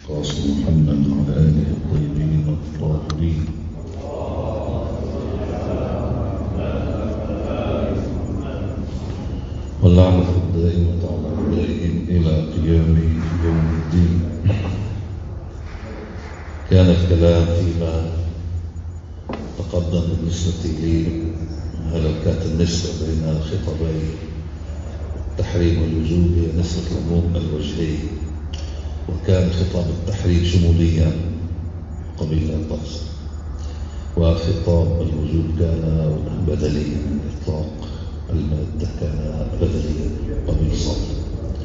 قاسم محمد وعلى آله الطيبين الطاهرين. واللعنة الدائمة على أعدائهم إلى قيام يوم الدين. كان الكلام فيما تقدم بالنسبة لهلكات النسبة بين خطابي التحريم والوجوب هي نسبة العموم الوجهي، وكان خطاب التحريم شموليا قبيل البأس، وخطاب الوجوب كان بدليا من إطلاق المادة، كان بدليا قبيل صدر.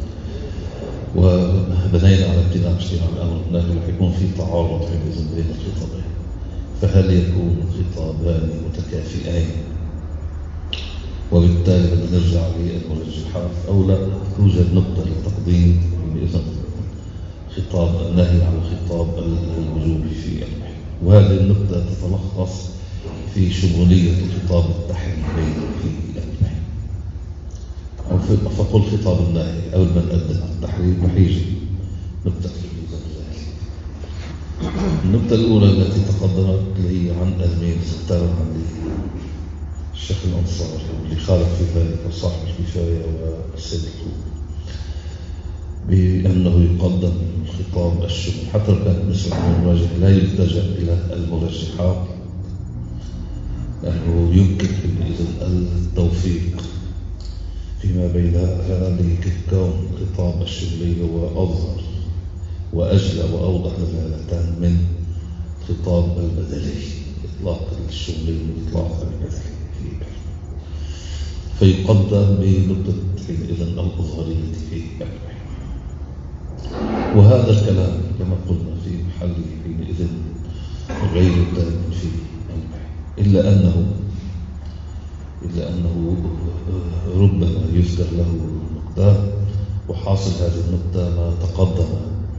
وبنينا على امتناع اجتماع الأمر والنهي رح يكون في تعارض بين الخطابين، فهل يكون خطابان متكافئين وبالتالي بدنا نرجع للمرجحات أو لا توجد نقطة للتقديم بإذن خطاب النهي على خطاب الوجوب في النهي، وهذه النقطة تتلخص في شمولية خطاب التحريم في النهي، أو فقل خطاب النهي أو من أدى التحريم محيجي نقطة النقطة الأولى التي تقدمت لي عن أزمين ستار عن الشيخ الأنصاري واللي خالف في ذلك صاحب الكفاية والسيد الكوبي بأنه يقدم خطاب الشمول حتى لو كانت نسبة المراجح لا يلتجأ إلى المرجحات، لأنه يمكن إذن التوفيق فيما بين هذه كون خطاب الشمولي هو أظهر وأجلى وأوضح دلالة من خطاب البدلي، إطلاق الشمولي وإطلاق البدلي فيقدم بنقطة إذن الأظهرية في البحث. وهذا الكلام كما قلنا في محله حينئذ غير تام في البحث، إلا أنه ربما يذكر له نقطة، وحاصل هذه النقطة ما تقدم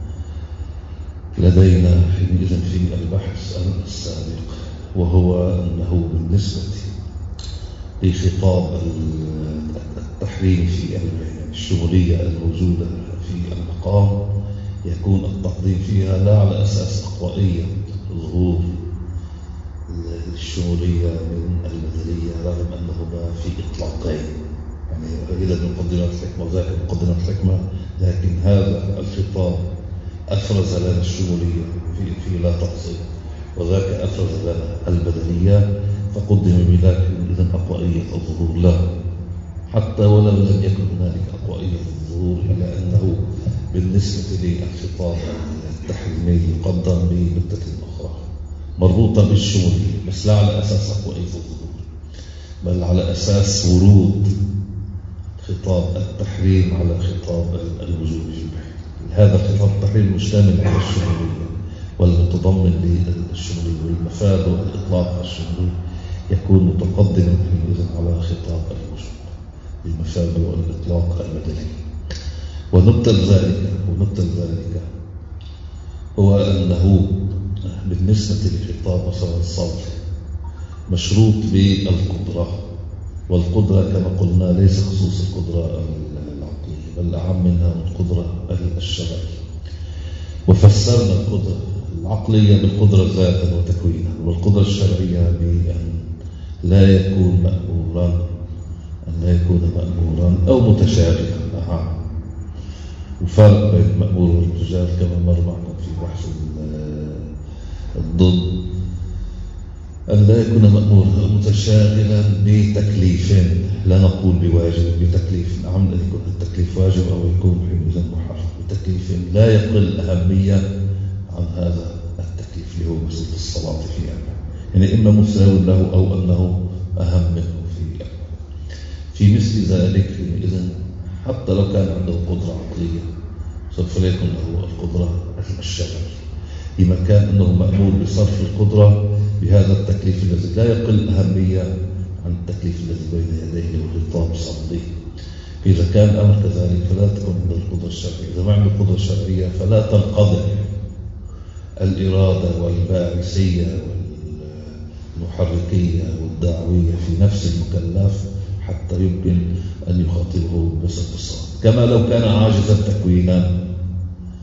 لدينا حينئذ في البحث السابق، وهو أنه بالنسبة لخطاب التحريم في الشمولية الموجودة في المقام يكون التقديم فيها لا على أساس أقوائية ظهور الشمولية من البدلية، رغم أنهما في إطلاقين، يعني إذا مقدمات الحكمة وذاك مقدمات الحكمة، لكن هذا الخطاب أفرز لنا الشمولية في لا تقصير، وذاك أفرز لنا البدلية، فقدم بذلك إذن أقوائية الظهور له، حتى ولو لم يكن هنالك أقوائية الظهور، إلا أنه بالنسبة للخطاب التحريمي يقدم بمدة أخرى مربوطة بالشمولية، بس لا على أساس أقوائية الظهور، بل على أساس ورود خطاب التحريم على خطاب الوجوب في البحث. هذا خطاب التحريم مشتمل على الشمولية والمتضمن للشمولية، والمفاد والإطلاق الشمولي يكون متقدما حينئذ على خطاب الوجوب بالمفاد والإطلاق البدلي. ونبتل ذلك هو أنه بالنسبة لخطاب مثلا الصرف مشروط بالقدرة، والقدرة كما قلنا ليس خصوص القدرة العقلية بل أعم منها القدرة الشرعية، وفسرنا القدرة العقلية بالقدرة ذاتا وتكوينا، والقدرة الشرعية بأن لا يكون مأمورا أو متشابها. وفرق بين المأمور والمتشابه كما مر معنا في بحث الضد، أن لا يكون مأمورا أو متشاغلا بتكليف، لا نقول بواجب، بتكليف، نعم أن يكون التكليف واجب أو يكون حينئذ محرم، بتكليف لا يقل أهمية عن هذا التكليف اللي هو مسألة الصلاة في يعني إما مساو له أو أنه أهم منه في مثل ذلك. إذن حتى لو كان عنده قدرة عقلية سوف لا يكون له القدرة الشرعية، بمكان أنه مأمور بصرف القدرة بهذا التكليف الذي لا يقل أهمية عن التكليف الذي بين يديه والخطاب الصمدي. فإذا كان الأمر كذلك فلا تكون عنده القدرة الشرعية، إذا ما عنده القدرة الشرعية فلا تنقضي الإرادة والباعثية والمحركية والدعوية في نفس المكلف حتى يمكن أن يخاطبه بصدق الصواب، كما لو كان عاجزا تكوينا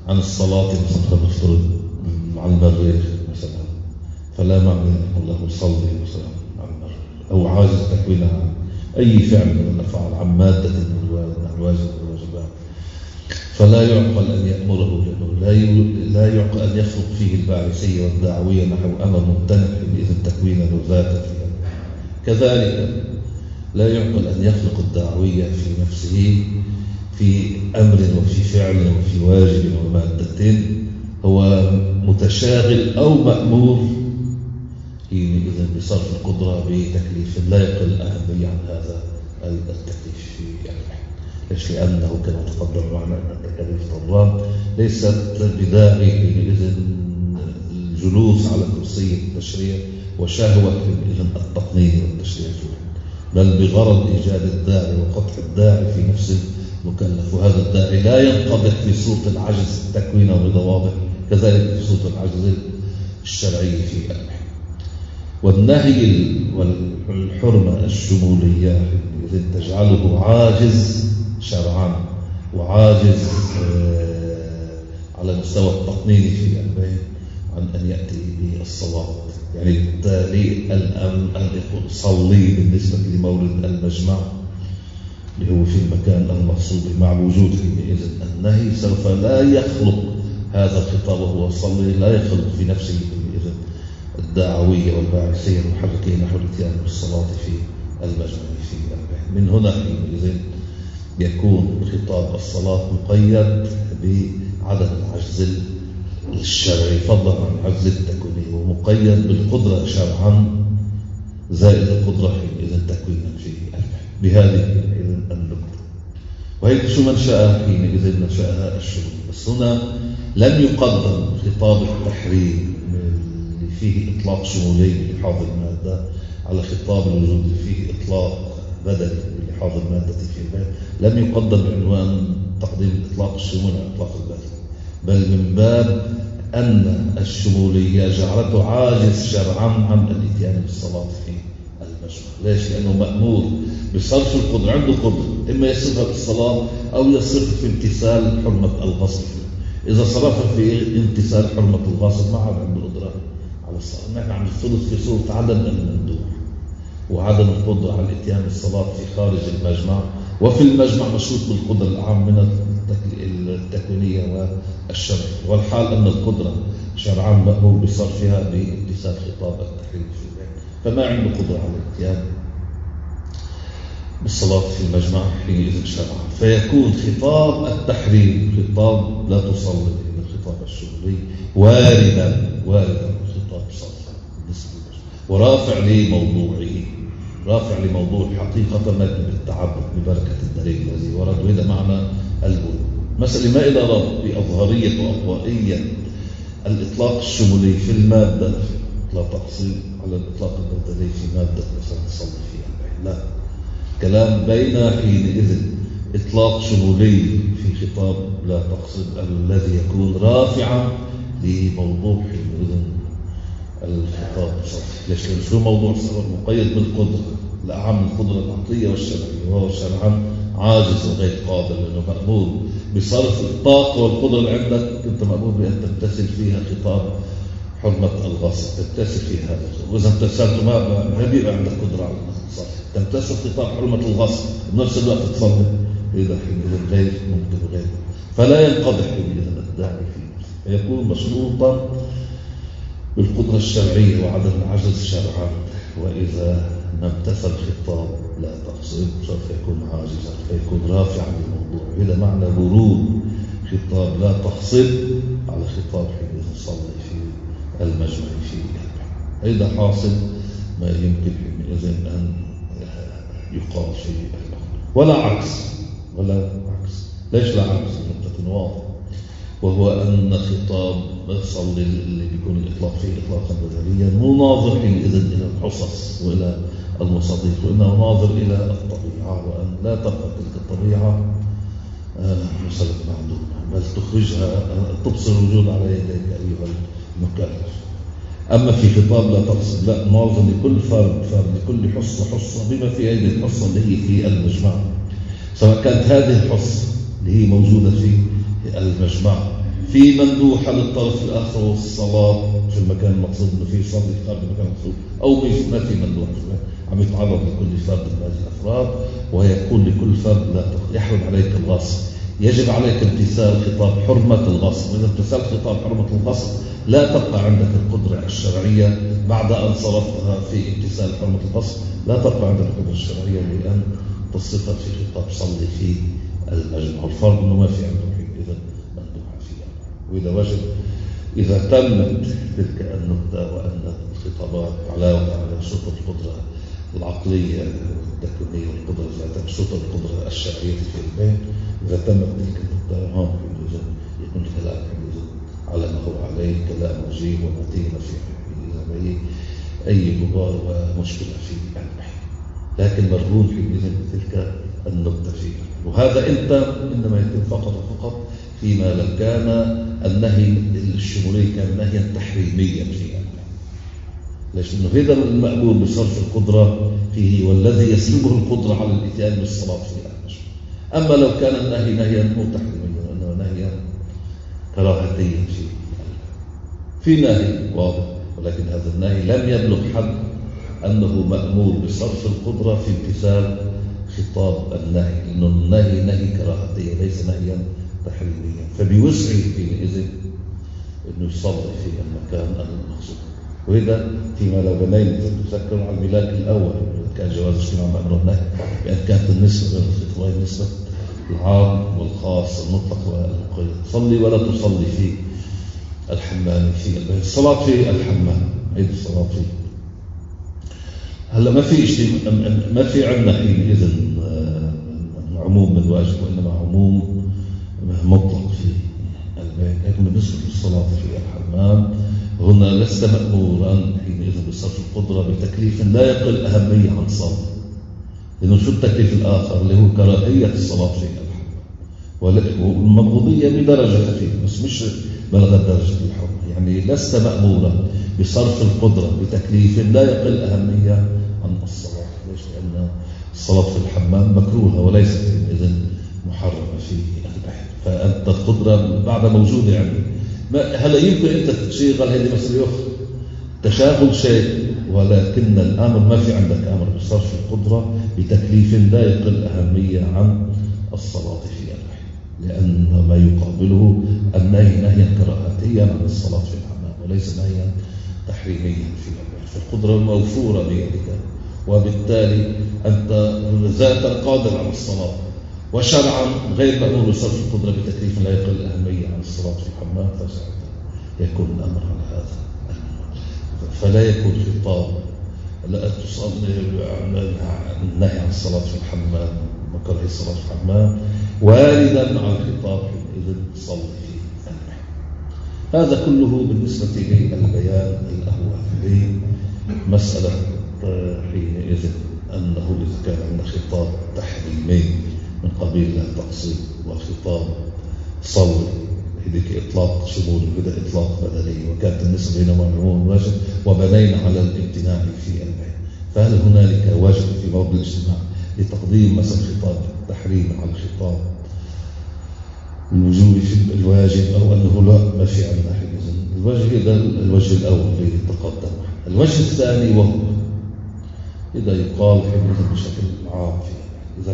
عن الصلاة مثلا نفترض عن المريخ مثلا، فلا معنى يقول له صلي مثلا عن المريخ، أو عاجز تكوينها عن أي فعل من الأفعال، عن مادة من الواجب والواجبات، فلا يعقل أن يأمره، لا يعقل أن يخلق فيه الباعثية والدعوية نحو أمر ممتنع بإذن تكوينا وذاتا فيها. كذلك لا يعقل أن يخلق الدعوية في نفسه في أمر وفي فعل وفي واجب ومادة هو متشاغل أو مأمور حينئذ بصرف القدرة بتكليف لا يقل أهمية عن هذا التكليف في الوحي. ليش؟ لأنه كما تقدم معنا أن التكاليف طبعا ليست بداعي حينئذ الجلوس على كرسي التشريع وشهوة حينئذ التقنين والتشريع، بل بغرض إيجاد الداعي وقطع الداعي في نفس المكلف، وهذا الداعي لا ينقضح في صورة العجز التكوين بضوابط، كذلك في صورة العجز الشرعي في الوحي. والنهي والحرمة الشمولية إذن تجعله عاجز شرعا وعاجز على مستوى التقنين في البيت عن أن يأتي بالصلاة. يعني بالتالي الأمر أن يقول صلي بالنسبة لمورد المجمع اللي هو في المكان المقصود مع وجود حينئذ النهي سوف لا يخلق هذا الخطاب وهو صلي، لا يخلق في نفسه حينئذ الدعوية والباعثية المحركة نحو الاتيان بالصلاة في المجمع في البيت. من هنا حينئذ يكون خطاب الصلاة مقيد بعدم العجز الشرعي فضلا عن العجز التكويني، ومقيد بالقدرة شرعا زائد القدرة حينئذ تكوينا في البيت بهذه النقطة. وهي شو منشأها حينئذ منشأها الشروط. بس هنا لم يقدم خطاب التحريم اللي فيه إطلاق شمولي بلحاظ المادة على خطاب الوجود اللي فيه إطلاق بدني بلحاظ المادة في البيت، لم يقدم بعنوان تقديم إطلاق الشمول على إطلاق البدن، بل من باب أن الشمولية جعلته عاجز شرعا عن الاتيان بالصلاة في المجمع. ليش؟ لأنه مأمور بصرف القدرة، عنده قدرة إما يصرفها بالصلاة أو يصرف في امتثال حرمة الغصب. إذا صرفها في امتثال حرمة الغصب ما عاد عنده قدرة على الصلاة. نحن عم نفترض في صورة عدم المندوب وعدم القدرة على الاتيان بالصلاة في خارج المجمع، وفي المجمع مشروط بالقدرة الأعم من التكوينية والشرعية، والحال أن القدرة شرعا مأمور بصرفها بامتثال خطاب التحريم في البيت، فما عنده قدرة على الاتيان بالصلاة في المجمع حينئذ شرعا، فيكون خطاب التحريم خطاب لا تصلي من الخطاب الشمولي واردا خطاب صرف ورافع لموضوع حقيقة بالتعبد ببركة الدليل الذي ورد، وإذا معنى البلوغ. مسألة ما إلى ربط بأظهرية وأقوائية الإطلاق الشمولي في المادة لا تقصير على الإطلاق البدني في مادة مثلا تصلي فيها البيت، لا، كلام بين حينئذ إطلاق شمولي في خطاب لا تقصد الذي يكون رافعا لموضوع حينئذ الخطاب الصرفي. ليش؟ لأن شو موضوع صار مقيد بالقدرة الأعم، القدرة العقلية والشرعية، وهو شرعا عاجز وغير قادر لأنه مأمور بصرف الطاقة والقدرة اللي عندك، أنت مأمور بأن تمتثل فيها خطاب حرمة الغصب، تمتثل فيها هذا، وإذا امتثلت ما بيبقى عندك قدرة على الصرف، تمتثل خطاب حرمة الغصب بنفس الوقت تصلي، إذا حينئذ غير ممكن وغير، فلا ينقضح حينئذ الداعي فيه، فيكون مشروطا بالقدرة الشرعية وعدم العجز شرعا. وإذا ما امتثل خطاب لا تقصد سوف يكون عاجزا فيكون رافعا للموضوع. إذا معنى ورود خطاب لا تقصد على خطاب حين يصلي في المجمع في البيت، هذا حاصل ما يمكن حينئذ أن يقال في ولا عكس. ليش لا عكس؟ نقطة واضحة، وهو أن خطاب صلي اللي بيكون الإطلاق فيه إطلاقا بدنيا مناظر حينئذ إلى الحصص وإلى المصادق، وإنه ناظر إلى الطبيعة، وأن لا تبقى تلك الطبيعة مسألة معدومة، بل تخرجها تبصر الوجود على يديك أيها المكلف. أما في خطاب لا تقصد، لا، ناظر لكل فرد لكل حصة بما في هذه الحصة اللي هي في المجمع، سواء كانت هذه الحصة اللي هي موجودة في المجمع في مندوحة للطرف الآخر والصلاة في المكان المقصود إنه في يصلي خارج المكان المقصود، أو ما في مندوحة، عم يتعرض لكل فرد من هذه الأفراد، ويكون لكل فرد لا يحرم عليك الغصب. يجب عليك امتثال خطاب حرمة الغصب. إذا امتثال خطاب حرمة الغصب لا تبقى عندك القدرة الشرعية بعد أن صرفتها في امتثال حرمة الغصب، لا تبقى عندك القدرة الشرعية لأن تصرفها في خطاب صلي في المجمع. الفرض إنه ما في عنده إذا مندوحة فيها. وإذا وجد إذا تمت تلك النقطة وأن الخطابات علاوة على شروط القدرة العقلية والتكوينية والقدرة الذاتية شروط القدرة الشرعية في البيت، إذا تمت تلك النقطة هون يكون الكلام على ما هو عليه كلام وجيه ومتين في أي غبار ومشكلة في البحث، لكن مرهون حينئذ بتلك النقطة فيها. وهذا إنما يتم فقط وفقط فيما لو كان النهي الشمولي كان نهيا تحريميا فيها. ليش؟ إنه هذا المأمور بصرف القدرة فيه والذي يسلبه القدرة على الاتيان بالصلاة فيها. أما لو كان النهي نهيا مو تحريميا وإنما نهيا كراهتيا فيه، في نهي واضح، ولكن هذا النهي لم يبلغ حد أنه مأمور بصرف القدرة في امتثال خطاب النهي، لأنه النهي نهي كراهتيا ليس نهيا تحريميا، فبيوسعه حينئذ أنه يصلي في المكان المقصود. وإذا فيما لو بنينا تذكروا على الملاك الأول كان جواز اجتماع بأمر النهي بأن كانت النسبة بين الخطابين نسبة العام والخاص المطلق والمقيد. صلي ولا تصلي في الحمام في البيت، الصلاة في الحمام، عيد الصلاة فيه. هلا ما في عندنا حينئذ عموم من واجب وإنما عموم مطلق في البيت. لكن بالنسبة للصلاة في الحمام هنا لست مأمورا حينئذ بصرف القدرة بتكليف لا يقل أهمية عن صلاة، لأنه شو التكليف الآخر اللي هو كراهية الصلاة في الحمام والمبغوضية بدرجة خفيفة بس مش بلغت درجة الحرمة. يعني لست مأمورا بصرف القدرة بتكليف لا يقل أهمية عن الصلاة. ليش؟ لأن الصلاة في الحمام مكروهة وليست إذن محرمة في البحث، فأنت القدرة بعد موجودة يعني هلا يمكن أنت تشغل هذه مسألة أخرى تشاغل شيء، ولكن الأمر ما في عندك أمر بصرف القدرة بتكليف لا يقل أهمية عن الصلاة في البحث، لأن ما يقابله النهي نهيا كراهتيا عن الصلاة في الحمام وليس نهيا تحريميا في البحث. فالقدرة موفورة بيدك، وبالتالي أنت ذاتا قادر على الصلاة، وشرعا غير مأمور بصرف القدرة بتكليف لا يقل أهمية عن الصلاة في الحمام، فساعتها يكون الأمر على هذا. فلا يكون خطاب لا تصلي النهي عن الصلاة في الحمام وكره الصلاة في الحمام واردا مع الخطاب إذن صلي في البحث. هذا كله بالنسبة للبيان الأول لمسألة حينئذ أنه إذا كان عندنا خطاب تحريمي من قبيل التقصير وخطاب صلي هذيك إطلاق شمولي وهذا إطلاق بدني، وكانت النسبة بينهما عموم واجب وبنينا على الامتناع في البيت، فهل هنالك واجب في موضوع الاجتماع لتقديم مثلا خطاب التحريم على خطاب الوجوب في الواجب، أو أنه لا ما في عندنا حينئذ الواجب؟ هذا الوجه الأول الذي تقدم. الوجه الثاني وهو إذا يقال حينئذ بشكل عام إذا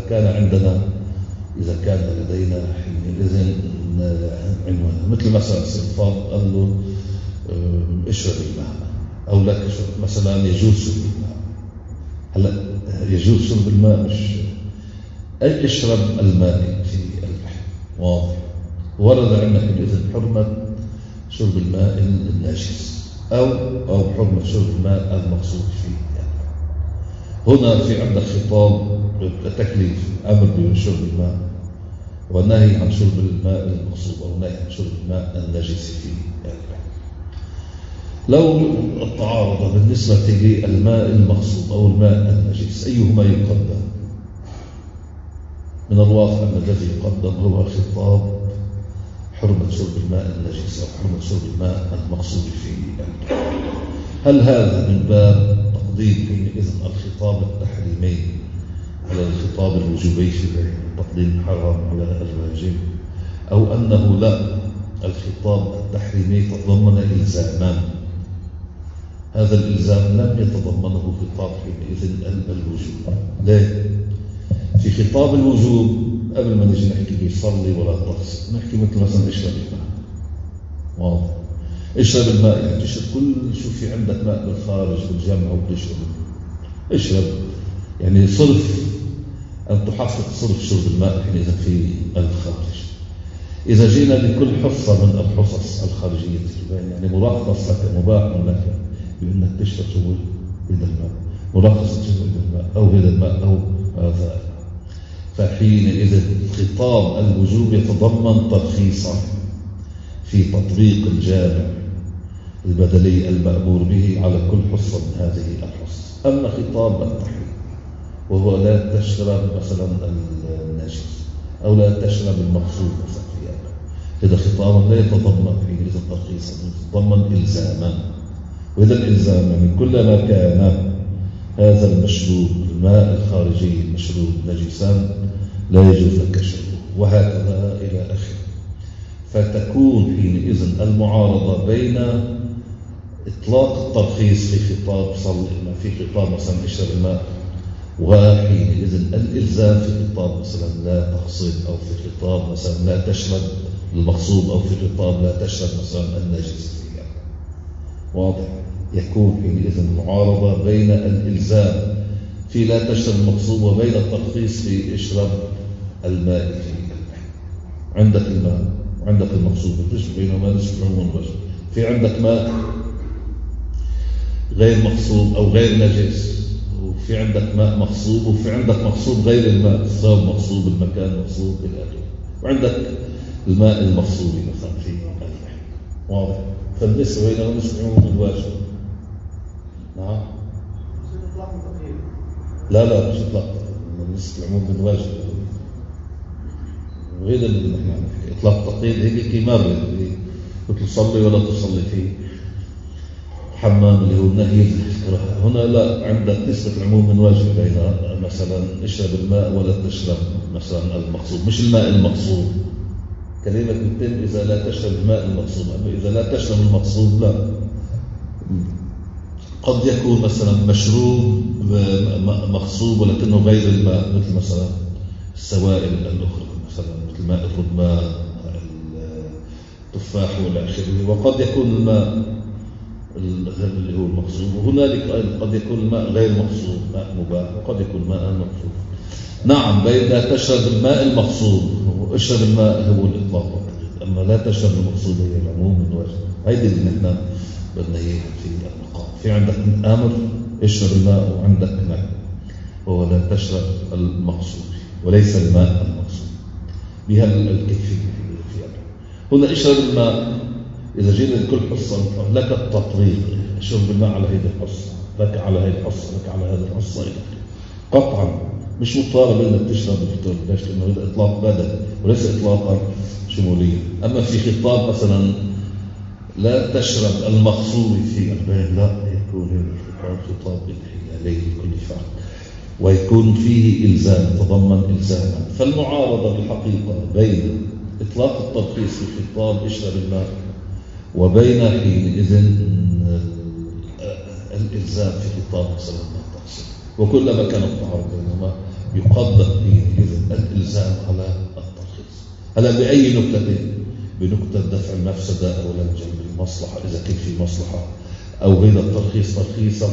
كان لدينا حينئذ عنوان مثل مثلا سلطان قال له اشرب الماء أو لا تشرب، مثلا يجوز شرب الماء. هلا يجوز شرب الماء مش أي اشرب الماء في البحر واضح، ورد عندنا حينئذ حرمة شرب الماء النجس أو حرمة شرب الماء المقصود فيه. هنا في عندك خطاب تكليف أمر بشرب الماء والنهي عن شرب الماء المقصود أو نهي عن شرب الماء النجس فيه. لو التعارض بالنسبة للماء المقصود أو الماء النجس أيهما يقدم؟ من الواقع أن الذي يقدم هو خطاب حرمة شرب الماء النجس أو حرمة شرب الماء المقصود فيه. هل هذا من باب تقديم حينئذ الخطاب التحريمي على الخطاب الوجوبي في تقديم الحرام على الواجب، أو أنه لا الخطاب التحريمي تضمن إلزاما، هذا الإلزام لم يتضمنه خطاب حينئذ الوجوب. ليه؟ في خطاب الوجوب قبل ما نجي نحكي صلي ولا تغسل، نحكي مثلا اشرب الماء. واضح؟ اشرب الماء يعني تشرب كل شو في عندك ماء بالخارج بالجمع وبتشرب. اشرب يعني صرف، أن تحقق صرف شرب الماء حينئذ في الخارج. إذا جينا لكل حصة من الحصص الخارجية يعني مرخص لك مباح لك بأنك تشرب شو هذا الماء، مرخص تشرب الماء أو هذا الماء أو هذا، فحينئذ خطاب الوجوب يتضمن ترخيصا في تطبيق الجامع البدلي المأمور به على كل حصة من هذه الحصص. أما خطاب التحريم وهو لا تشرب مثلا النجس أو لا تشرب المقصود مثلا في هذا خطاب لا يتضمن حينئذ ترخيصا، يتضمن إلزاما. وإذا الإلزام يعني كلما كان هذا المشروب الماء الخارجي المشروب نجسا لا يجوز لك شربه، وهكذا إلى آخره. فتكون حينئذ المعارضة بين إطلاق الترخيص في خطاب صل في خطاب مثلا اشرب الماء، وحينئذ الإلزام في خطاب مثلا لا تغسل، أو في خطاب مثلا لا تشرب المغصوب، أو في خطاب لا تشرب مثلا النجس. واضح؟ يكون حينئذ معارضة بين الإلزام في لا تشرب المغصوب وبين الترخيص في اشرب الماء في الماء. عندك الماء وعندك المغصوب، تشرب بينهما نسبة عموم الوجه. في عندك ماء غير مغصوب أو غير نجس، وفي عندك ماء مغصوب، وفي عندك مغصوب غير الماء، الثوب مغصوب، المكان مغصوب إلى آخره، وعندك الماء المغصوب مثلا في الماء. واضح؟ فالنسبة بينهما نسبة عموم الواجب. نعم. لا مش إطلاق نسبة عموم الواجب، غير اللي نحن نحكي إطلاق تقييد هيك كمرة قلت تصلي ولا تصلي في حمام اللي هو النهي الكراهة. هنا لا، عندك نسبة العموم من واجب بين مثلا اشرب الماء ولا تشرب مثلا المقصود، مش الماء المقصود. كلمة بتتم إذا لا تشرب الماء المقصود، أما إذا لا تشرب المقصود لا. قد يكون مثلا مشروب مغصوب ولكنه غير الماء، مثل مثلا السوائل الأخرى مثلا مثل ماء الرمان التفاح والى آخره. وقد يكون الماء اللي هو المغصوب، وهنالك قد يكون الماء غير مغصوب ماء مباح، وقد يكون ماء مغصوب. نعم، بين لا تشرب الماء المغصوب واشرب الماء هو الإطلاق، أما لا تشرب المغصوب هي العموم من واجب. هيدي اللي نحن بدنا اياها في المقام. في عندك امر اشرب الماء، وعندك نهي وهو لا تشرب المغصوب وليس الماء المغصوب بها الكيفيه. هنا اشرب الماء، اذا جينا لكل حصه لك التطبيق، اشرب الماء على هذه الحصه، لك على هذه الحصه، لك على هذه الحصه، قطعا مش مطالب انك تشرب الكتاب. ليش؟ لانه هذا اطلاق بدل وليس اطلاقا شموليا. اما في خطاب مثلا لا تشرب المغصوب في البين، لا، يكون هذا خطاب إلهي لكل فعل، ويكون فيه إلزام، تضمن إلزاما. فالمعارضة بالحقيقة بين إطلاق الترخيص في خطاب اشرب الماء وبين حينئذ الإلزام في خطاب مثلا لا تغسل. وكلما كان التعارض بينهما يقدم حينئذ الإلزام على الترخيص. هلا بأي نكتة؟ بنكتة دفع المفسدة أو جلب المصلحة، إذا كان في مصلحة، أو هذا الترخيص ترخيصا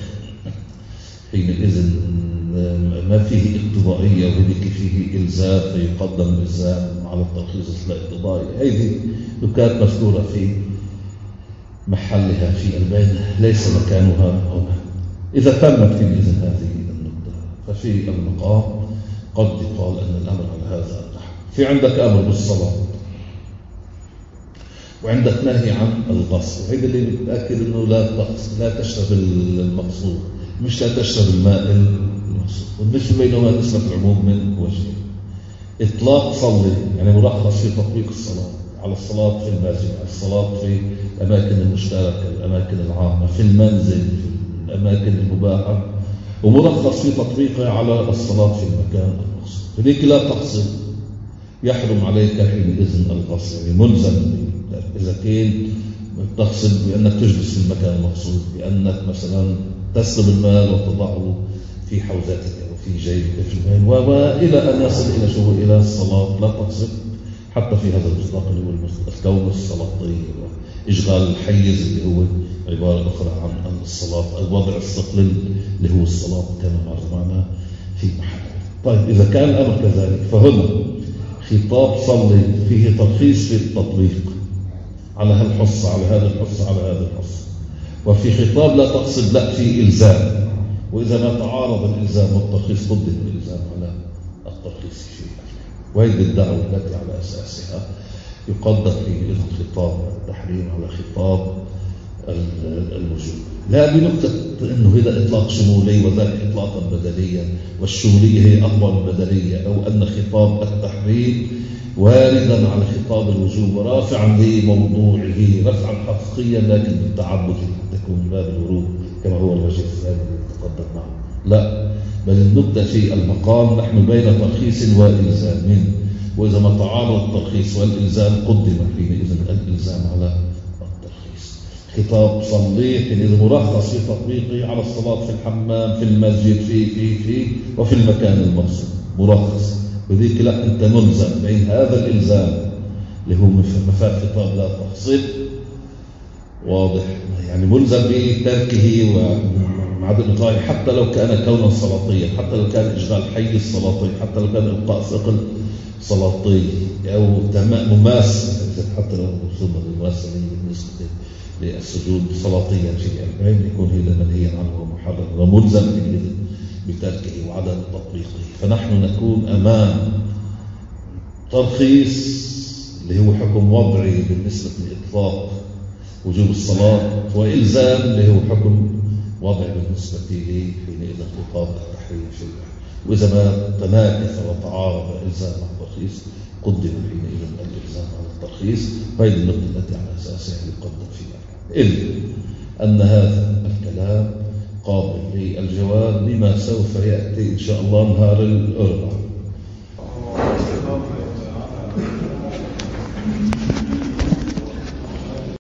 حينئذ ما فيه اقتضائية وهذيك فيه إلزام، فيقدم الإلزام على الترخيص الاقتضائي. هذه نكات مذكورة في محلها في البين، ليس مكانها هنا. إذا تمت حينئذ هذه النقطة، ففي المقام قد يقال أن الأمر على هذا النحو. في عندك أمر بالصلاة، وعندك نهي عن الغسل، وهذا اللي بتأكد أنه لا تشرب المغصوب، مش لا تشرب الماء المغصوب. والنسبة بينهما نسبة العموم من وجهين. إطلاق صلي يعني مرخص في تطبيق الصلاة على الصلاة في المسجد، على الصلاة في الأماكن المشتركة، الأماكن العامة، في المنزل، في الأماكن المباحة، ومرخص في تطبيقها على الصلاة في المكان المغصوب. فليك لا تغسل، يحرم عليك حينئذ الغسل، يعني ملزم إذا كان تقصد بأنك تجلس في المكان المقصود، بأنك مثلا تسلب المال وتضعه في حوزتك أو في جيبك في المال، وإلى أن يصل إلى شو إلى الصلاة. لا تقصد حتى في هذا المصداق اللي هو الكون السلاطي وإشغال الحيز اللي هو عبارة أخرى عن الصلاة، الوضع الثقل اللي هو الصلاة كما مر معنا في محل. طيب إذا كان الأمر كذلك فهنا خطاب صلي فيه ترخيص في التطبيق على هالحص على هذا الحص على هذا الحص، وفي خطاب لا تقصد لا في إلزام، وإذا ما تعارض الإلزام والترخيص قدم الإلزام على الترخيص فيه. وهذه الدعوة التي على أساسها يقدر فيه خطاب التحريم على خطاب الوجوب، لا بنقطة أنه هذا إطلاق شمولي وذاك إطلاقا بدليا، والشمولية هي أقوى من البدلية، أو أن خطاب التحريم واردا على خطاب الوجوب ورافعا لموضوعه رفعا حقيقيا لكن بالتعبد تكون باب الورود كما هو الوجه الثاني الذي تقدم معه. لا، بل النقطة في المقام نحن بين ترخيص وإلزام، وإذا ما تعارض الترخيص والإلزام قدم حينئذ الإلزام على الترخيص. خطاب صليح إذا مرخص في تطبيقه على الصلاة في الحمام في المسجد في وفي المكان المقصود مرخص، وذيك لا أنت ملزم بين هذا الإلزام اللي هو مفاد خطاب لا تقصد واضح، يعني ملزم بتركه وعدم إطلاقه حتى لو كان كونا صلاطيا، حتى لو كان إشغال حي الصلاطي، حتى لو كان إلقاء ثقل صلاطي أو مماس، حتى لو وصلنا للمماسة بالنسبة للسجود صلاطيا في العلم يكون هذا منهيا عنه ومحرم وملزم بتركه وعدم تطبيقه. فنحن نكون أمام ترخيص اللي هو حكم وضعي بالنسبة لإطلاق وجوب الصلاة، وإلزام اللي هو حكم وضعي بالنسبة لي حينئذ خطاب التحريم شيئا. وإذا ما تناكف وتعارض إلزام مع الترخيص قدم حينئذ الإلزام على الترخيص، وهذه النقطة التي على أساسها يقدم فيها، إلا أن هذا الكلام قابل للجواب بما سوف يأتي إن شاء الله نهار الأربعاء.